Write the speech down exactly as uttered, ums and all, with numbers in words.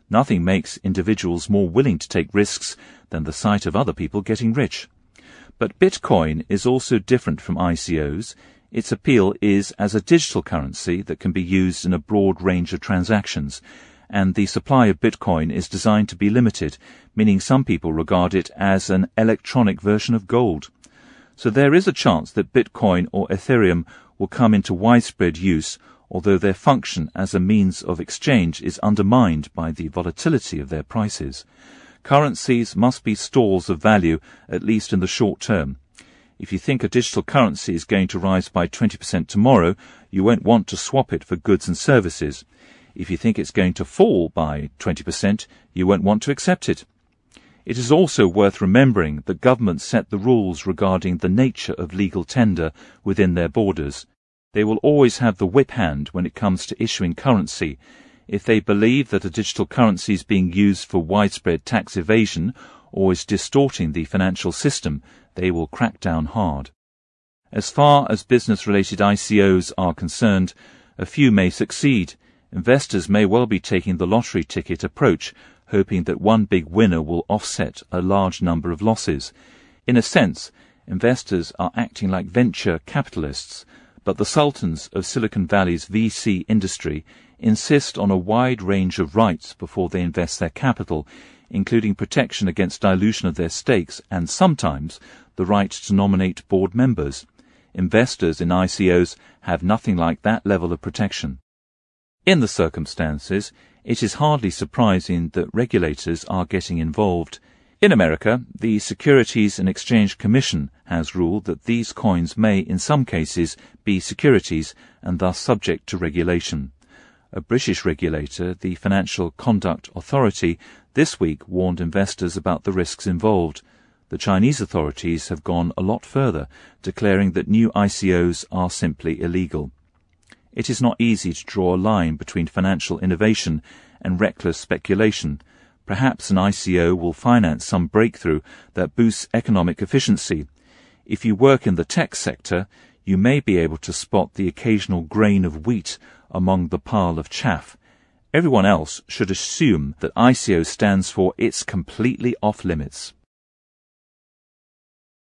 Nothing makes individuals more willing to take risks than the sight of other people getting rich. But Bitcoin is also different from I C Os. Its appeal is as a digital currency that can be used in a broad range of transactions, and the supply of Bitcoin is designed to be limited, meaning some people regard it as an electronic version of gold. So there is a chance that Bitcoin or Ethereum will come into widespread use, although their function as a means of exchange is undermined by the volatility of their prices. Currencies must be stores of value, at least in the short term. If you think a digital currency is going to rise by twenty percent tomorrow, you won't want to swap it for goods and services. If you think it's going to fall by twenty percent, you won't want to accept it. It is also worth remembering that governments set the rules regarding the nature of legal tender within their borders. They will always have the whip hand when it comes to issuing currency. If they believe that a digital currency is being used for widespread tax evasion or is distorting the financial system, they will crack down hard. As far as business-related I C Os are concerned, a few may succeed. Investors may well be taking the lottery ticket approach, hoping that one big winner will offset a large number of losses. In a sense, investors are acting like venture capitalists, but the sultans of Silicon Valley's V C industry insist on a wide range of rights before they invest their capital, including protection against dilution of their stakes and sometimes the right to nominate board members. Investors in I C Os have nothing like that level of protection. In the circumstances, it is hardly surprising that regulators are getting involved. In America, the Securities and Exchange Commission has ruled that these coins may, in some cases, be securities and thus subject to regulation. A British regulator, the Financial Conduct Authority, this week warned investors about the risks involved. The Chinese authorities have gone a lot further, declaring that new I C Os are simply illegal. It is not easy to draw a line between financial innovation and reckless speculation. Perhaps an I C O will finance some breakthrough that boosts economic efficiency. If you work in the tech sector, you may be able to spot the occasional grain of wheat among the pile of chaff. Everyone else should assume that I C O stands for it's completely off limits.